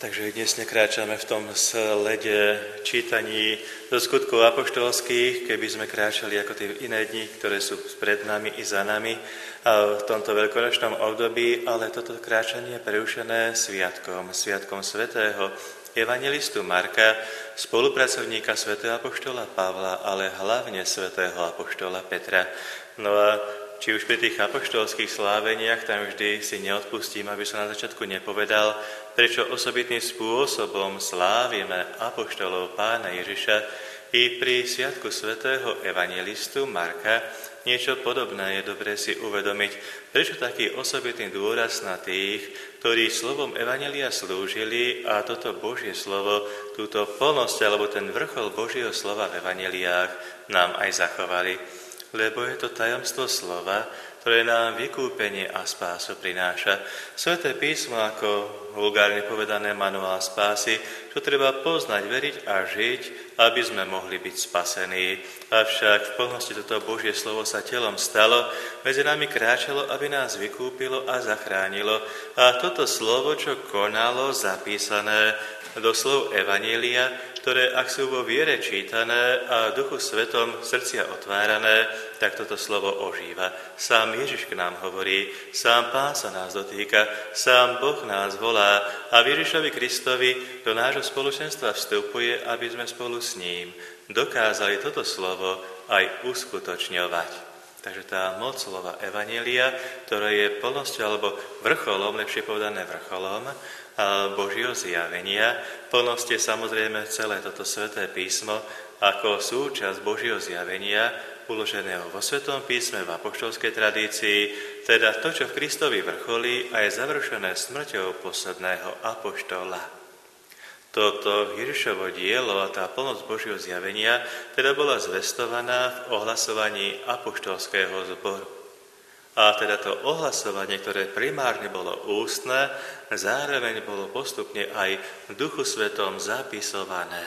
Takže dnes nekráčame v tom slede čítaní zo skutkov apoštolských, keby sme kráčali ako tie iné dni, ktoré sú pred nami i za nami v tomto veľkonočnom období, ale toto kráčanie je prerušené sviatkom svätého evangelistu Marka, spolupracovníka svätého apoštola Pavla, ale hlavne svätého apoštola Petra. No a či už pri tých apoštolských sláveniach, tam vždy si neodpustím, aby som na začiatku nepovedal, prečo osobitným spôsobom slávime apoštolov Pána Ježiša i pri sviatku svätého evangelistu Marka. Niečo podobné je dobré si uvedomiť, prečo taký osobitný dôraz na tých, ktorí slovom evanjelia slúžili a toto Božie slovo, túto plnosť alebo ten vrchol Božieho slova v evanjeliách nám aj zachovali. Lebo je to tajomstvo slova, ktoré nám vykúpenie a spásu prináša. Sväté písmo, ako vulgárne povedané manuál spásy, čo treba poznať, veriť a žiť, aby sme mohli byť spasení. Avšak v plnosti toto Božie slovo sa telom stalo, medzi nami kráčalo, aby nás vykúpilo a zachránilo. A toto slovo, čo konalo, zapísané do slov evanjelia, ktoré ak sú vo viere čítané a v Duchu Svetom srdcia otvárané, tak toto slovo ožíva. Sám Ježiš k nám hovorí, sám Pán sa nás dotýka, sám Boh nás volá a Ježišovi Kristovi do nášho spoločenstva vstupuje, aby sme spolu s ním dokázali toto slovo aj uskutočňovať. Takže tá moc slova evanjelia, ktoré je plnosťou alebo vrcholom, lepšie povedané vrcholom, Božieho zjavenia, plnosť je samozrejme celé toto sväté písmo ako súčasť Božieho zjavenia, uloženého vo Svätom písme v apoštolskej tradícii, teda to, čo v Kristovi vrcholí a je završené smrťou posledného apoštola. Toto Ježišovo dielo a tá plnosť Božieho zjavenia teda bola zvestovaná v ohlasovaní apoštolského zboru. A teda to ohlasovanie, ktoré primárne bolo ústne, zároveň bolo postupne aj v Duchu Svetom zapisované.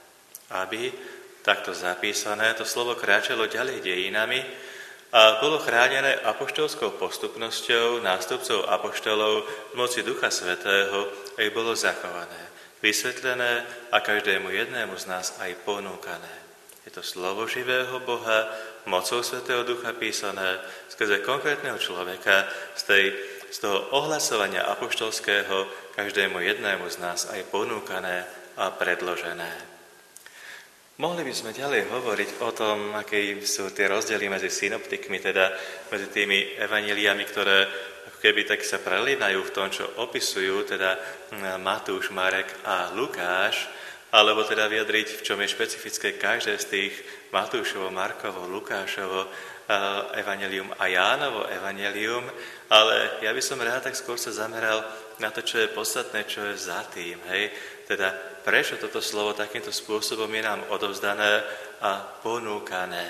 Aby takto zapísané to slovo kráčalo ďalej dejinami a bolo chránené apoštolskou postupnosťou nástupcov apoštolov v moci Ducha Svätého aj bolo zachované, vysvetlené a každému jednému z nás aj ponúkané. Je to slovo živého Boha, mocou Svätého Ducha písané skrze konkrétneho človeka, z toho ohlasovania apoštolského každému jednému z nás aj ponúkané a predložené. Mohli by sme ďalej hovoriť o tom, aké sú tie rozdiely medzi synoptikmi, teda medzi tými evanjeliami, ktoré ako keby tak sa prelínajú v tom, čo opisujú, teda Matúš, Marek a Lukáš, alebo teda vyjadriť, v čom je špecifické každé z tých Matúšovo, Markovo, Lukášovo evanjelium a Jánovo evanjelium, ale ja by som rád tak skôr sa zameral na to, čo je podstatné, čo je za tým, hej? Teda prečo toto slovo takýmto spôsobom je nám odovzdané a ponúkané.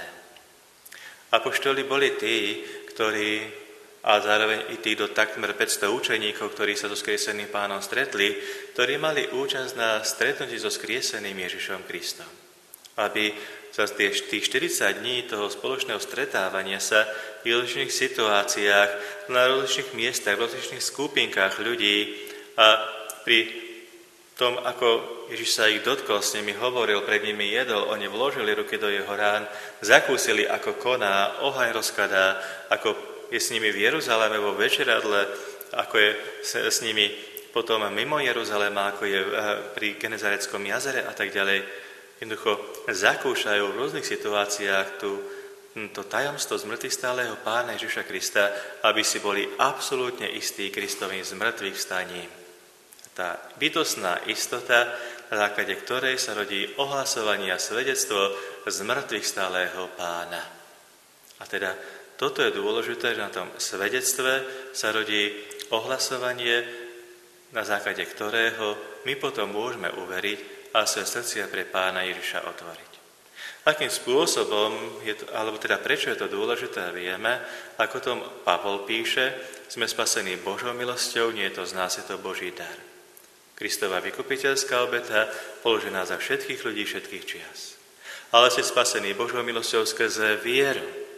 Apoštoli boli tí, ktorí a zároveň i tých do takmer 500 učeníkov, ktorí sa so skrieseným Pánom stretli, ktorí mali účasť na stretnutí so skrieseným Ježišom Kristom. Aby sa tých 40 dní toho spoločného stretávania sa v rozličných situáciách, na rozličných miestach, v rozličných skupinkách ľudí a pri tom, ako Ježiš sa ich dotkol, s nimi hovoril, pred nimi jedol, oni vložili ruky do jeho rán, zakúsili, ako koná, oheň rozkladá, ako je s nimi v Jeruzaleme vo večeradle, ako je s nimi potom mimo Jeruzalema, ako je pri Genezareckom jazere a tak ďalej. Jednoducho zakúšajú v rôznych situáciách to tajomstvo zmŕtvychvstalého Pána Ježiša Krista, aby si boli absolútne istí Kristovým zmrtvých vstaním. Tá bytostná istota, na základe ktorej sa rodí ohlasovanie a svedectvo zmŕtvychvstalého Pána. A teda toto je dôležité, že na tom svedectve sa rodí ohlasovanie, na základe ktorého my potom môžeme uveriť a svoje srdcia pre Pána Ježiša otvoriť. Akým spôsobom, alebo teda prečo je to dôležité, vieme, ako tom Pavol píše, sme spasení Božou milosťou, nie je to z nás, je to Boží dar. Kristova vykupiteľská obeta položená za všetkých ľudí všetkých čias. Ale ste spasení Božou milosťou skrze vieru.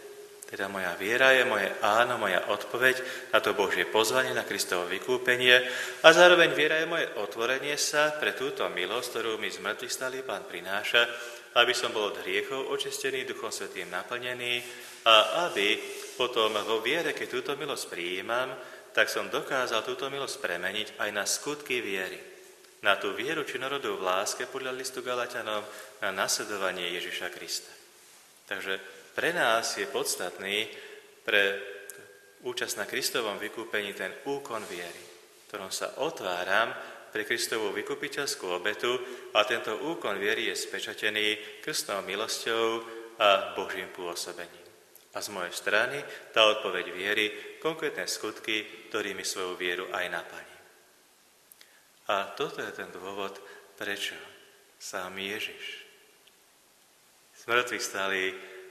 Teda moja viera je moje áno, moja odpoveď na to Božie pozvanie, na Kristovo vykúpenie a zároveň viera je moje otvorenie sa pre túto milosť, ktorú mi z mŕtvych stalý Pán prináša, aby som bol od hriechov očistený, Duchom Svätým naplnený a aby potom vo viere, keď túto milosť prijímam, tak som dokázal túto milosť premeniť aj na skutky viery. Na tú vieru činorodú v láske podľa listu Galatianom, na nasledovanie Ježiša Krista. Takže pre nás je podstatný pre účasť na Kristovom vykúpení ten úkon viery, ktorom sa otváram pre Kristovú vykupiteľskú obetu a tento úkon viery je spečatený krstnou milosťou a Božím pôsobením. A z mojej strany tá odpoveď viery, konkrétne skutky, ktorými svoju vieru aj naplním. A toto je ten dôvod, prečo sám Ježiš smrtvých stály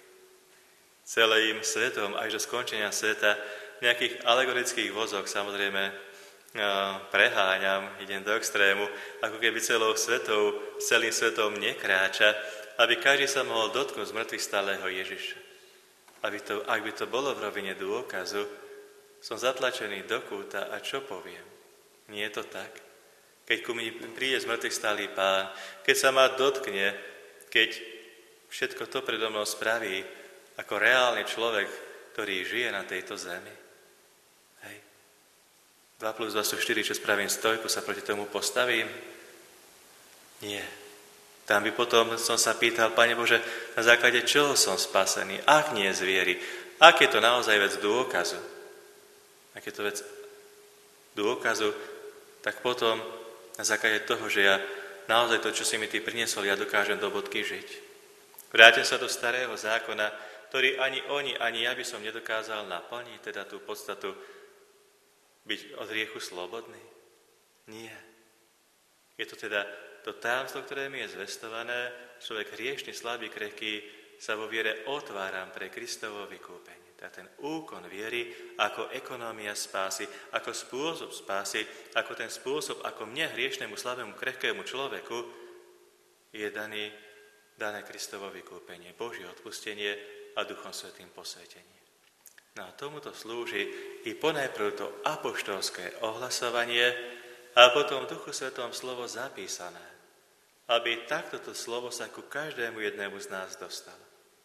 celým svetom až do skončenia sveta v nejakých alegorických vozoch, samozrejme preháňam, idem do extrému, ako keby celým svetom nekráča, aby každý sa mohol dotknúť z mŕtvych stáleho Ježiša. Ak by to bolo v rovine dôkazu, som zatlačený do kúta a čo poviem? Nie je to tak. Keď ku mne príde z mŕtvych stály Pán, keď sa ma dotkne, keď všetko to predo mnou spraví, ako reálny človek, ktorý žije na tejto zemi. Hej. 2+2 sú 4, čo spravím stojku, sa proti tomu postavím? Nie. Tam by potom som sa pýtal, Pane Bože, na základe čoho som spasený? Ak nie z viery? Ak je to naozaj vec dôkazu? Ak je to vec dôkazu, tak potom na základe toho, že ja naozaj to, čo si mi Ty priniesol, ja dokážem do bodky žiť. Vrátim sa do starého zákona, ktorý ani oni, ani ja by som nedokázal naplniť, teda tú podstatu byť od hriechu slobodný. Nie. Je to teda to tajomstvo, ktoré mi je zvestované, človek hriešny, slabý, krehký, sa vo viere otváram pre Kristovo vykúpenie. Teda ten úkon viery ako ekonómia spásy, ako spôsob spásy, ako ten spôsob, ako mne, hriešnému, slabému, krehkému človeku, je dané Kristovo vykúpenie, Božie odpustenie a Duchom Svätým posvetenie. No a tomuto slúži i ponajprv to apoštolské ohlasovanie a potom v Duchu Svätom slovo zapísané, aby takto to slovo sa ku každému jednému z nás dostalo.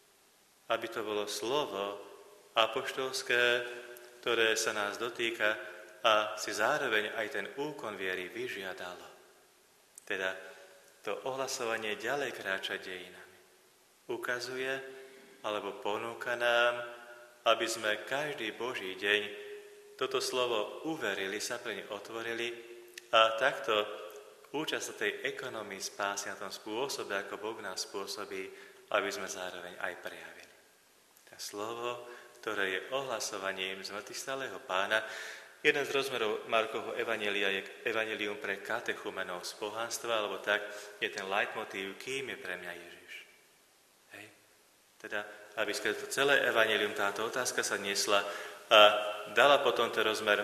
Aby to bolo slovo apoštolské, ktoré sa nás dotýka a si zároveň aj ten úkon viery vyžiadalo. Teda to ohlasovanie ďalej kráča dejinami. Ukazuje alebo ponúka nám, aby sme každý Boží deň toto slovo uverili, sa pre ne otvorili a takto účasť tej ekonomii spásy na tom spôsobe, ako Boh nás spôsobí, aby sme zároveň aj prejavili. To slovo, ktoré je ohlasovaním z mŕtvych stáleho Pána, jeden z rozmerov Markovho evanjelia je evanjelium pre katechumenov z pohanstva, alebo tak je ten leitmotív, kým je pre mňa Ježiš. Hej. Teda, aby skrze to celé evanjelium táto otázka sa niesla a dala potom ten rozmer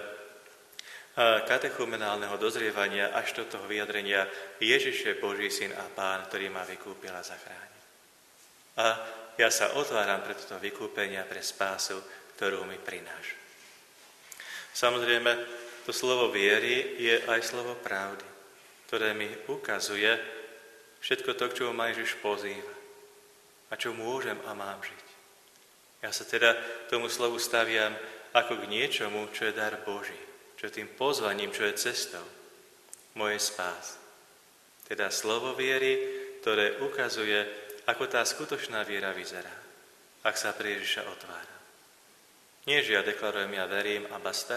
katechumenálneho dozrievania až do toho vyjadrenia Ježiš je Boží syn a Pán, ktorý ma vykúpil a zachránil. A ja sa otváram pre toto vykúpenie a pre spásu, ktorú mi prináša. Samozrejme, to slovo viery je aj slovo pravdy, ktoré mi ukazuje všetko to, k čomu ma Ježiš pozýva a čo môžem a mám žiť. Ja sa teda tomu slovu staviam ako k niečomu, čo je dar Boží, čo je tým pozvaním, čo je cestou mojej spásy. Teda slovo viery, ktoré ukazuje, ako tá skutočná viera vyzerá, ak sa pre Ježiša otvára. Nie, že ja deklarujem, ja verím a basta.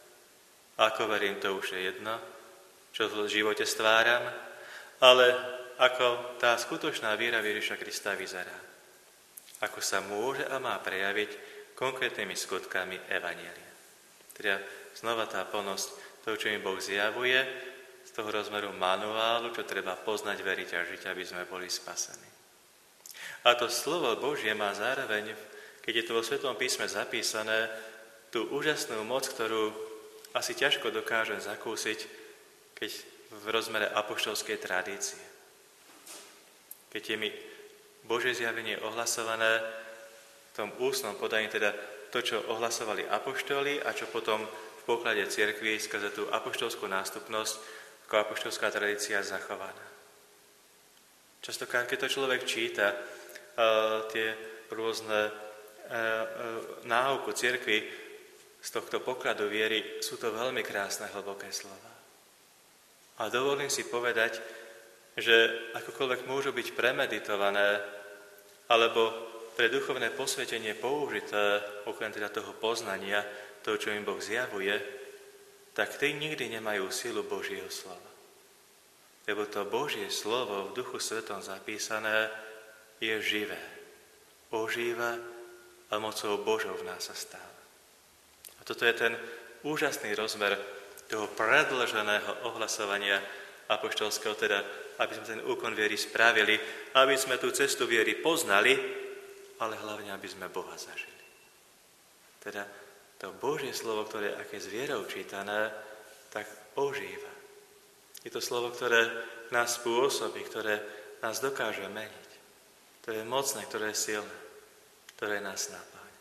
Ako verím, to už je jedno, čo v živote stváram, ale ako tá skutočná viera Ježiša Krista vyzerá. Ako sa môže a má prejaviť konkrétnymi skutkami evanjelia. Teda znova tá plnosť toho, čo mi Boh zjavuje, z toho rozmeru manuálu, čo treba poznať, veriť a žiť, aby sme boli spasení. A to slovo Božie má zároveň, keď je to vo Svetom písme zapísané, tú úžasnú moc, ktorú asi ťažko dokážem zakúsiť, keď v rozmere apoštolskej tradície. Keď je mi Božie zjavenie ohlasované, v tom ústnom podaní, teda to, čo ohlasovali apoštoli a čo potom v poklade cirkvi skrze tú apoštolskú nástupnosť ako apoštolská tradícia zachovaná. Častokrát, keď to človek číta, tie rôzne náuku cirkvi z tohto pokladu viery, sú to veľmi krásne, hlboké slova. A dovolím si povedať, že akokoľvek môžu byť premeditované alebo pre duchovné posvetenie použité, okrem teda toho poznania, toho, čo im Boh zjavuje, tak tí nikdy nemajú silu Božieho slova. Lebo to Božie slovo v Duchu Svetom zapísané je živé. Ožíva a mocou Božou v nás sa stáva. A toto je ten úžasný rozmer toho predĺženého ohlasovania apoštolského, teda aby sme ten úkon viery spravili, aby sme tú cestu viery poznali, ale hlavne, aby sme Boha zažili. Teda to Božie slovo, ktoré aké s vierou čítané, tak ožíva. Je to slovo, ktoré nás spôsobí, ktoré nás dokáže meniť. To je mocné, ktoré je silné, ktoré nás napáňa.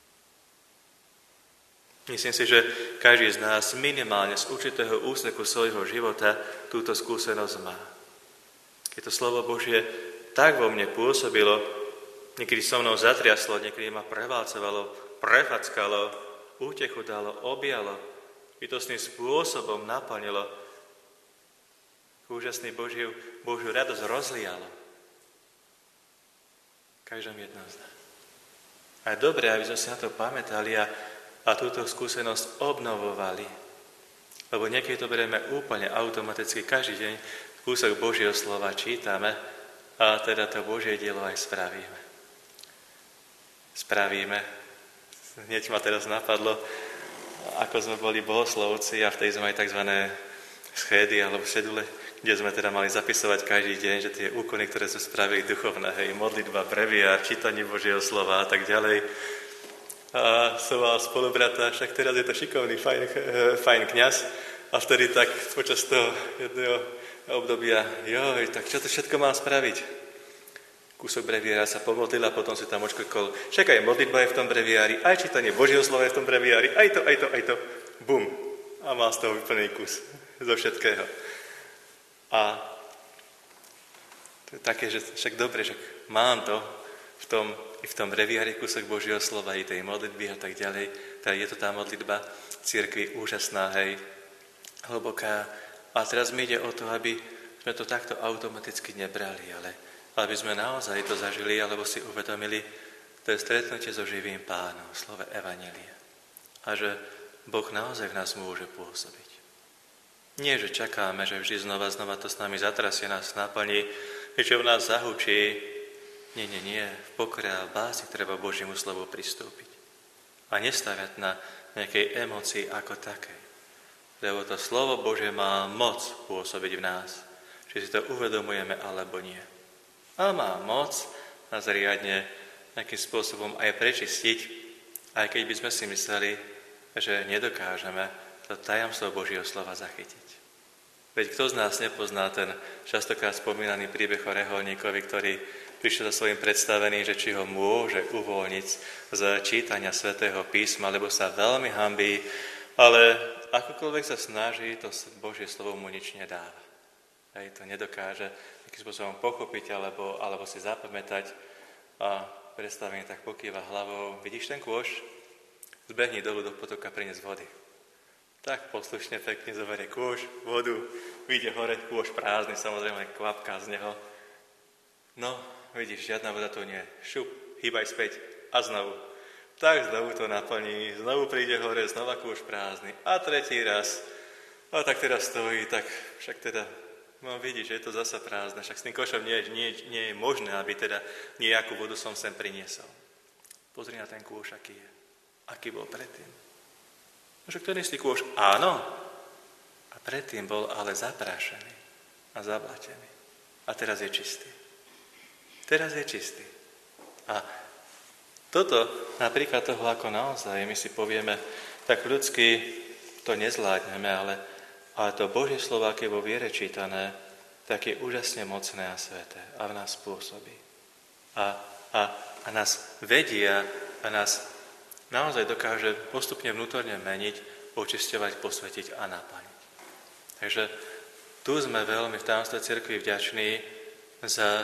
Myslím si, že každý z nás minimálne z určitého úseku svojho života túto skúsenosť má. Keď to slovo Božie tak vo mne pôsobilo, niekedy so mnou zatriaslo, niekedy ma prevalcovalo, prefackalo, útechu dalo, objalo, bytostným spôsobom naplnilo, úžasný Božiu radosť rozlialo. Každom jednom z nás. A je dobré, aby sme si na to pamätali a túto skúsenosť obnovovali. Lebo niekedy to berieme úplne automaticky, každý deň kúsok Božieho slova čítame a teda to Božie dielo aj spravíme. Hneď ma teraz napadlo, ako sme boli bohoslovci a vtedy sme aj tzv. Schédy alebo šedule, kde sme teda mali zapisovať každý deň, že tie úkony, ktoré sme spravili duchovné, modlitba, breviár, čítanie Božieho slova a tak ďalej. A som mal spolubrata, však teraz je to šikovný, fajn kňaz a vtedy tak počas toho jedného obdobia, tak čo to všetko mám spraviť? Kúsok breviára sa pomodlil a potom si tam očkrkol. Však aj modlitba je v tom breviári, aj čítanie Božieho slova je v tom breviári, aj to. Bum. A mal z toho vyplnený kus zo všetkého. A to je také, že však dobre, že mám to v tom breviári kúsok Božieho slova, i tej modlitby a tak ďalej. Teda je to tá modlitba cirkvi úžasná, hlboká. A teraz mi ide o to, aby sme to takto automaticky nebrali, ale aby sme naozaj to zažili, alebo si uvedomili, to je stretnutie so živým Pánom, slove Evanjelia. A že Boh naozaj v nás môže pôsobiť. Nie, že čakáme, že vždy znova to s nami zatrasie, nás naplní, že v nás zahučí. Nie. V pokore a v bázi treba Božiemu slovu pristúpiť. A nestaviať na nejakej emócii ako takej. Lebo to slovo Božie má moc pôsobiť v nás. Či si to uvedomujeme, alebo nie. A má moc nás riadne nejakým spôsobom aj prečistiť, aj keď by sme si mysleli, že nedokážeme to tajomstvo Božieho slova zachytiť. Veď kto z nás nepozná ten častokrát spomínaný príbeh o reholníkovi, ktorý prišiel za svojím predstavením, že či ho môže uvoľniť z čítania Svätého písma, lebo sa veľmi hanbí, ale akokoľvek sa snaží, to Božie slovo mu nič nedáva. To nedokáže takým spôsobom pochopiť alebo si zapamätať a predstavenie tak pokýva hlavou. Vidíš ten kôš? Zbehni dolu do potoka, priniesť vody. Tak poslušne pekne zoberie kôš, vodu, vyjde hore, kôš prázdny, samozrejme kvapka z neho. No, vidíš, žiadna voda tu nie. Šup, hýbaj späť a znovu. Tak znovu to naplní, znovu príde hore, znova kôš prázdny a tretí raz. A tak teraz stojí, tak však teda no vidíš, že je to zasa prázdne, však s tým košom nie je možné, aby teda nejakú vodu som sem priniesol. Pozri na ten kôš, aký je. Aký bol predtým. Však ten istý kôš, áno. A predtým bol ale zaprášený a zablatený. A teraz je čistý. Teraz je čistý. A toto, napríklad toho, ako naozaj my si povieme, tak ľudsky to nezvládneme, ale to Božie slovo, aké vo viere čítané, tak je úžasne mocné a sväté a v nás pôsobí. A a nás vedia a nás naozaj dokáže postupne vnútorne meniť, očisťovať, posvetiť a naplniť. Takže tu sme veľmi v tajomstve cirkvi vďační za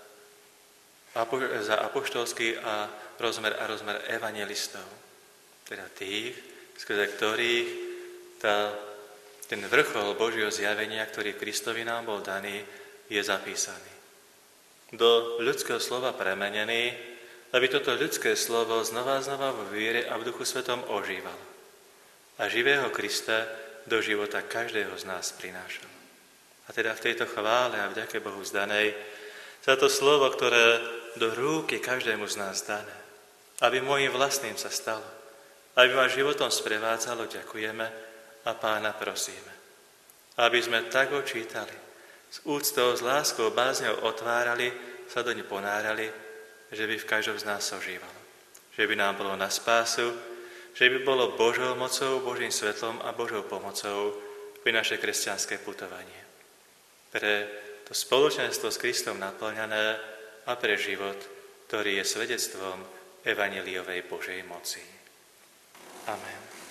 apoštolský rozmer evangelistov. Teda tých, skrze ktorých ten vrchol Božieho zjavenia, ktorý Kristovi nám bol daný, je zapísaný. Do ľudského slova premenený, aby toto ľudské slovo znova vo viere a v Duchu Svetom ožívalo. A živého Krista do života každého z nás prinášal. A teda v tejto chvále a vďake Bohu zdanej za to slovo, ktoré do rúk je každému z nás dané, aby môjim vlastným sa stalo, aby ma životom sprevádzalo, ďakujeme a Pána prosíme. Aby sme tak ho čítali, s úctou, s láskou, bázňou otvárali, sa doň ponárali, že by v každom z nás ožívalo. Že by nám bolo na spásu, že by bolo Božou mocou, Božím svetlom a Božou pomocou pri naše kresťanské putovanie. Pre to spoločenstvo s Kristom naplňané a pre život, ktorý je svedectvom evanjeliovej Božej moci. Amen.